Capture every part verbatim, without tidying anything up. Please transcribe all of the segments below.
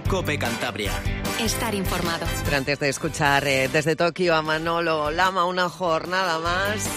COPE Cantabria. Estar informado. Pero antes de escuchar eh, desde Tokio a Manolo Lama, una jornada más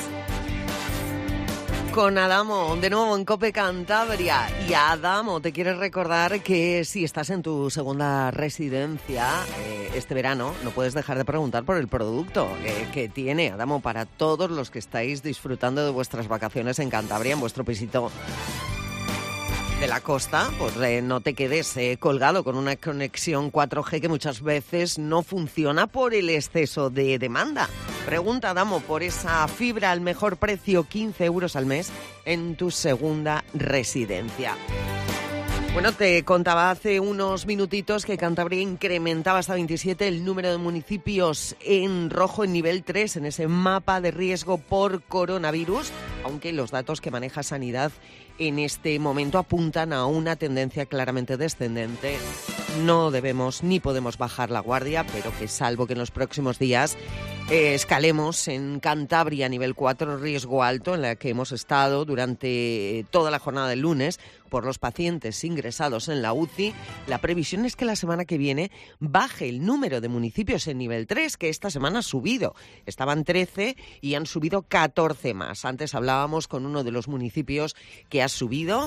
con Adamo, de nuevo en COPE Cantabria. Y Adamo, te quieres recordar que si estás en tu segunda residencia eh, este verano, no puedes dejar de preguntar por el producto eh, que tiene Adamo para todos los que estáis disfrutando de vuestras vacaciones en Cantabria, en vuestro pisito de la costa. Pues eh, no te quedes eh, colgado con una conexión cuatro G que muchas veces no funciona por el exceso de demanda. Pregunta, Adamo, por esa fibra al mejor precio, quince euros al mes, en tu segunda residencia. Bueno, te contaba hace unos minutitos que Cantabria incrementaba hasta veintisiete el número de municipios en rojo en nivel tres, en ese mapa de riesgo por coronavirus, aunque los datos que maneja Sanidad en este momento apuntan a una tendencia claramente descendente. No debemos ni podemos bajar la guardia, pero que salvo que en los próximos días eh, escalemos en Cantabria a nivel cuatro, riesgo alto, en la que hemos estado durante toda la jornada del lunes por los pacientes ingresados en la U C I, la previsión es que la semana que viene baje el número de municipios en nivel tres, que esta semana ha subido. Estaban trece y han subido catorce más. Antes hablábamos con uno de los municipios que ha subido.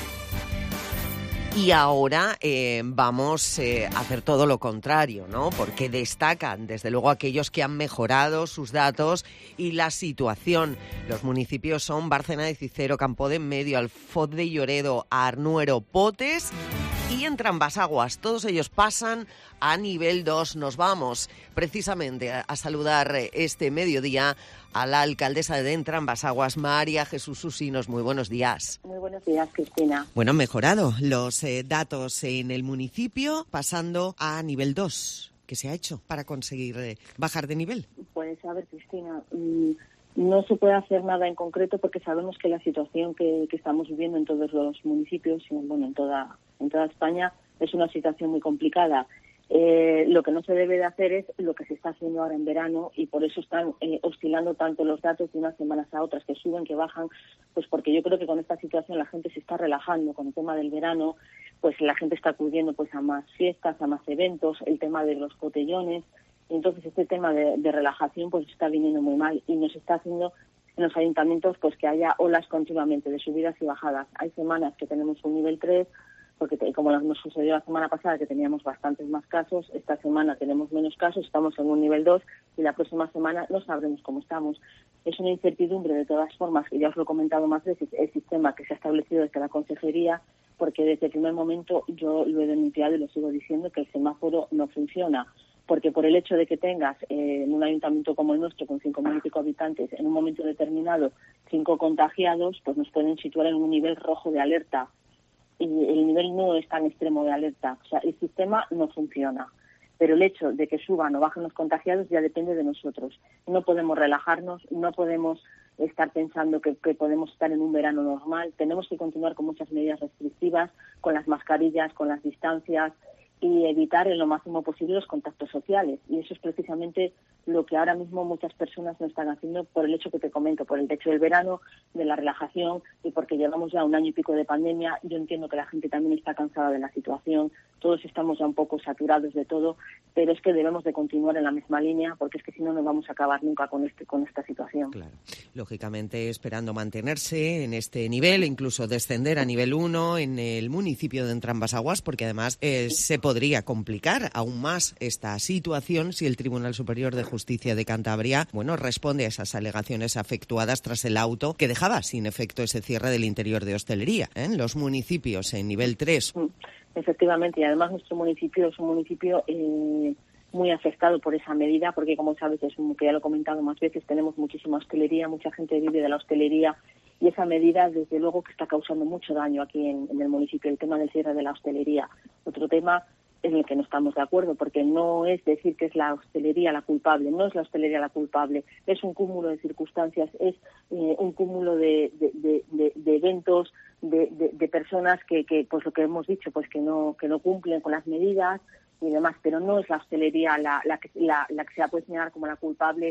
Y ahora eh, vamos eh, a hacer todo lo contrario, ¿no? Porque destacan, desde luego, aquellos que han mejorado sus datos y la situación. Los municipios son Bárcena de Cicero, Campo de Medio, Alfoz de Lloredo, Arnuero, Potes y Entrambasaguas. Todos ellos pasan a nivel dos. Nos vamos precisamente a, a saludar este mediodía a la alcaldesa de Entrambasaguas, María Jesús Usinos. Muy buenos días. Muy buenos días, Cristina. Bueno, han mejorado los eh, datos en el municipio, pasando a nivel dos. ¿Qué se ha hecho para conseguir eh, bajar de nivel? Pues a ver, Cristina, mmm, no se puede hacer nada en concreto porque sabemos que la situación que, que estamos viviendo en todos los municipios, y bueno, en toda, en toda España, es una situación muy complicada. Eh, lo que no se debe de hacer es lo que se está haciendo ahora en verano, y por eso están eh, oscilando tanto los datos de unas semanas a otras, que suben, que bajan, pues porque yo creo que con esta situación la gente se está relajando con el tema del verano, pues la gente está acudiendo pues a más fiestas, a más eventos, el tema de los botellones, y entonces este tema de, de relajación pues está viniendo muy mal y nos está haciendo en los ayuntamientos pues que haya olas continuamente de subidas y bajadas. Hay semanas que tenemos un nivel tres, porque como nos sucedió la semana pasada que teníamos bastantes más casos, esta semana tenemos menos casos, estamos en un nivel dos y la próxima semana no sabremos cómo estamos. Es una incertidumbre de todas formas, que ya os lo he comentado más veces, el sistema que se ha establecido desde la Consejería, porque desde el primer momento yo lo he denunciado y lo sigo diciendo, que el semáforo no funciona, porque por el hecho de que tengas eh, en un ayuntamiento como el nuestro, con cinco mil y pico habitantes, en un momento determinado cinco contagiados, pues nos pueden situar en un nivel rojo de alerta. Y el nivel no es tan extremo de alerta. O sea, el sistema no funciona. Pero el hecho de que suban o bajen los contagiados ya depende de nosotros. No podemos relajarnos, no podemos estar pensando que, que podemos estar en un verano normal. Tenemos que continuar con muchas medidas restrictivas, con las mascarillas, con las distancias, y evitar en lo máximo posible los contactos sociales. Y eso es precisamente lo que ahora mismo muchas personas no están haciendo por el hecho que te comento, por el hecho del verano, de la relajación, y porque llevamos ya un año y pico de pandemia. Yo entiendo que la gente también está cansada de la situación, todos estamos ya un poco saturados de todo, pero es que debemos de continuar en la misma línea, porque es que si no, no vamos a acabar nunca con este con esta situación. Claro. Lógicamente, esperando mantenerse en este nivel, incluso descender a nivel uno en el municipio de Entrambasaguas, porque además eh, se podría complicar aún más esta situación si el Tribunal Superior de Justicia de Cantabria, bueno, responde a esas alegaciones efectuadas tras el auto que dejaba sin efecto ese cierre del interior de hostelería, ¿eh? Los municipios en nivel tres. Efectivamente, y además nuestro municipio es un municipio eh, muy afectado por esa medida, porque como sabes, es un, que ya lo he comentado más veces, tenemos muchísima hostelería, mucha gente vive de la hostelería, y esa medida desde luego que está causando mucho daño aquí en, en el municipio, el tema del cierre de la hostelería. Otro tema en el que no estamos de acuerdo, porque no es decir que es la hostelería la culpable, no es la hostelería la culpable, es un cúmulo de circunstancias, es eh, un cúmulo de, de, de, de, de eventos, de, de, de personas que, que, pues lo que hemos dicho, pues que no que no cumplen con las medidas y demás, pero no es la hostelería la, la, que, la, la que se ha puede señalar como la culpable.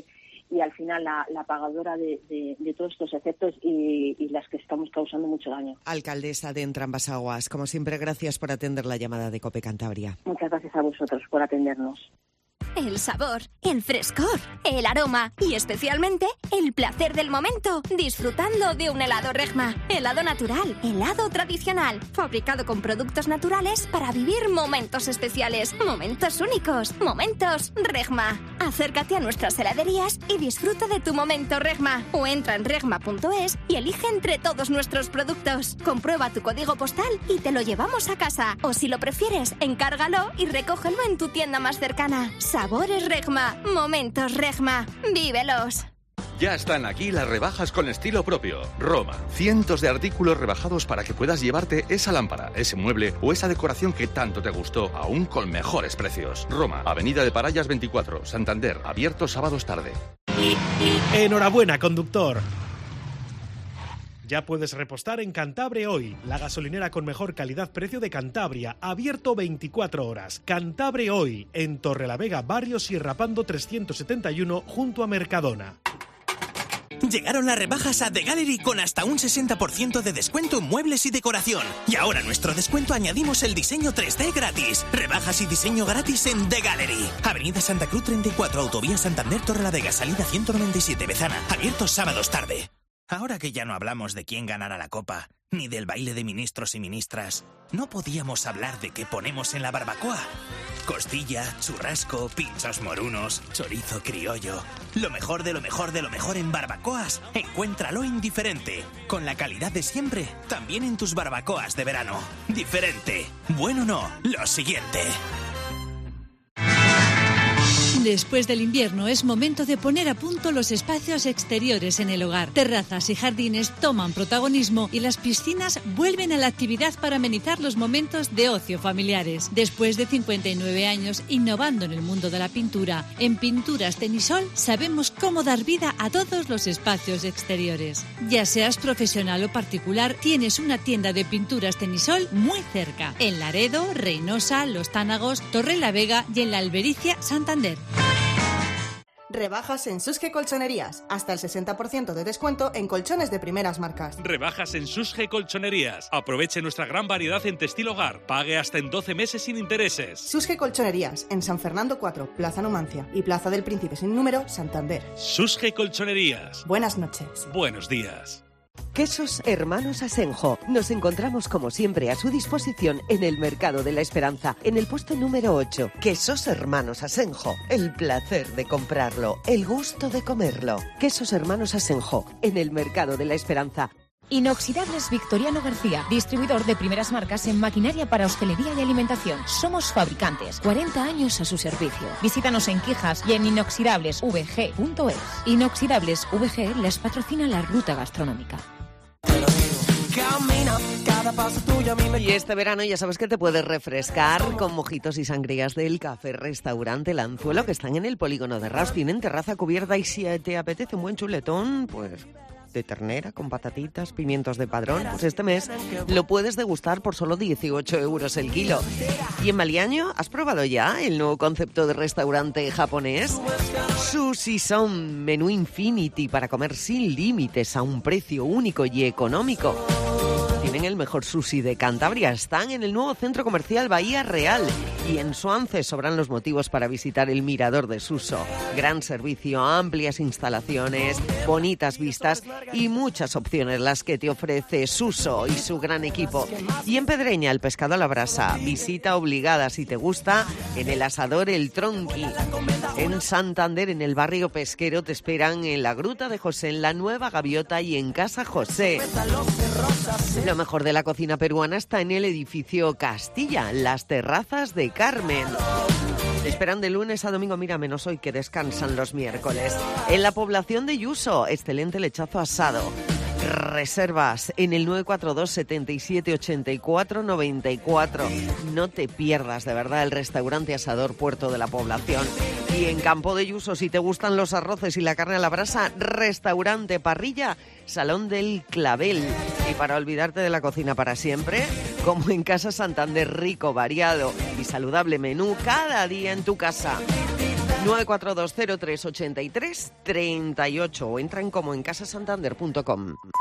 y al final la, la pagadora de, de, de todos estos efectos y, y las que estamos causando mucho daño. Alcaldesa de Entrambas Aguas, como siempre, gracias por atender la llamada de COPE Cantabria. Muchas gracias a vosotros por atendernos. El sabor, el frescor, el aroma y especialmente el placer del momento, disfrutando de un helado Regma. Helado natural, helado tradicional, fabricado con productos naturales para vivir momentos especiales, momentos únicos, momentos Regma. Acércate a nuestras heladerías y disfruta de tu momento Regma. O entra en regma punto es y elige entre todos nuestros productos. Comprueba tu código postal y te lo llevamos a casa. O si lo prefieres, encárgalo y recógelo en tu tienda más cercana. Sabores Regma, momentos Regma, vívelos. Ya están aquí las rebajas con estilo propio. Roma. Cientos de artículos rebajados para que puedas llevarte esa lámpara, ese mueble o esa decoración que tanto te gustó, aún con mejores precios. Roma, Avenida de Parallas veinticuatro, Santander, abierto sábados tarde. Enhorabuena, conductor. Ya puedes repostar en Cantabre Hoy, la gasolinera con mejor calidad-precio de Cantabria, abierto veinticuatro horas. Cantabre Hoy, en Torrelavega, barrio Sierra Pando trescientos setenta y uno, junto a Mercadona. Llegaron las rebajas a The Gallery con hasta un sesenta por ciento de descuento en muebles y decoración. Y ahora a nuestro descuento añadimos el diseño tres D gratis. Rebajas y diseño gratis en The Gallery. Avenida Santa Cruz treinta y cuatro, Autovía Santander, Torrelavega, salida ciento noventa y siete, Bezana. Abiertos sábados tarde. Ahora que ya no hablamos de quién ganará la copa, ni del baile de ministros y ministras, ¿no podíamos hablar de qué ponemos en la barbacoa? Costilla, churrasco, pinchos morunos, chorizo criollo. Lo mejor de lo mejor de lo mejor en barbacoas. Encuéntralo en Diferente. Con la calidad de siempre, también en tus barbacoas de verano. Diferente. Bueno no, lo siguiente. Después del invierno es momento de poner a punto los espacios exteriores en el hogar. Terrazas y jardines toman protagonismo y las piscinas vuelven a la actividad para amenizar los momentos de ocio familiares. Después de cincuenta y nueve años innovando en el mundo de la pintura, en Pinturas Tenisol sabemos cómo dar vida a todos los espacios exteriores. Ya seas profesional o particular, tienes una tienda de Pinturas Tenisol muy cerca. En Laredo, Reynosa, Los Tánagos, Torrelavega y en la Albericia, Santander. Rebajas en Susge Colchonerías. Hasta el sesenta por ciento de descuento en colchones de primeras marcas. Rebajas en Susge Colchonerías. Aproveche nuestra gran variedad en textil hogar. Pague hasta en doce meses sin intereses. Susge Colchonerías, en San Fernando cuatro, Plaza Numancia y Plaza del Príncipe sin número, Santander. Susge Colchonerías. Buenas noches. Buenos días. Quesos Hermanos Asenjo. Nos encontramos como siempre a su disposición en el Mercado de la Esperanza, en el puesto número ocho. Quesos Hermanos Asenjo. El placer de comprarlo, el gusto de comerlo. Quesos Hermanos Asenjo, en el Mercado de la Esperanza. Inoxidables Victoriano García, distribuidor de primeras marcas en maquinaria para hostelería y alimentación. Somos fabricantes, cuarenta años a su servicio. Visítanos en Quijas y en inoxidables v g punto es. Inoxidables V G les patrocina la ruta gastronómica. Y este verano ya sabes que te puedes refrescar con mojitos y sangrías del Café Restaurante El Anzuelo, que están en el polígono de Raus. Tienen terraza cubierta y si te apetece un buen chuletón, pues de ternera con patatitas, pimientos de padrón, pues este mes lo puedes degustar por solo dieciocho euros el kilo. Y en Maliaño, ¿has probado ya el nuevo concepto de restaurante japonés? Sushi Son, menú infinity para comer sin límites a un precio único y económico. Tienen el mejor sushi de Cantabria. Están en el nuevo centro comercial Bahía Real. Y en Suance sobran los motivos para visitar el Mirador de Suso. Gran servicio, amplias instalaciones, bonitas vistas y muchas opciones las que te ofrece Suso y su gran equipo. Y en Pedreña, el pescado a la brasa. Visita obligada si te gusta en el asador El Tronqui. En Santander, en el barrio pesquero, te esperan en la Gruta de José, en la Nueva Gaviota y en Casa José. Lo mejor de la cocina peruana está en el edificio Castilla, las terrazas de Carmen. Te esperan de lunes a domingo, mira, menos hoy que descansan los miércoles. En la población de Yuso, excelente lechazo asado. Reservas en el nueve cuatro dos, setenta y siete, ochenta y cuatro, noventa y cuatro. No te pierdas, de verdad, el restaurante asador Puerto de la Población. Y en Campo de Yuso, si te gustan los arroces y la carne a la brasa, restaurante Parrilla, Salón del Clavel. Y para olvidarte de la cocina para siempre, como en Casa Santander, rico, variado y saludable menú cada día en tu casa. nueve cuatro dos cero tres ocho tres tres ocho o entran como en casa santander punto com.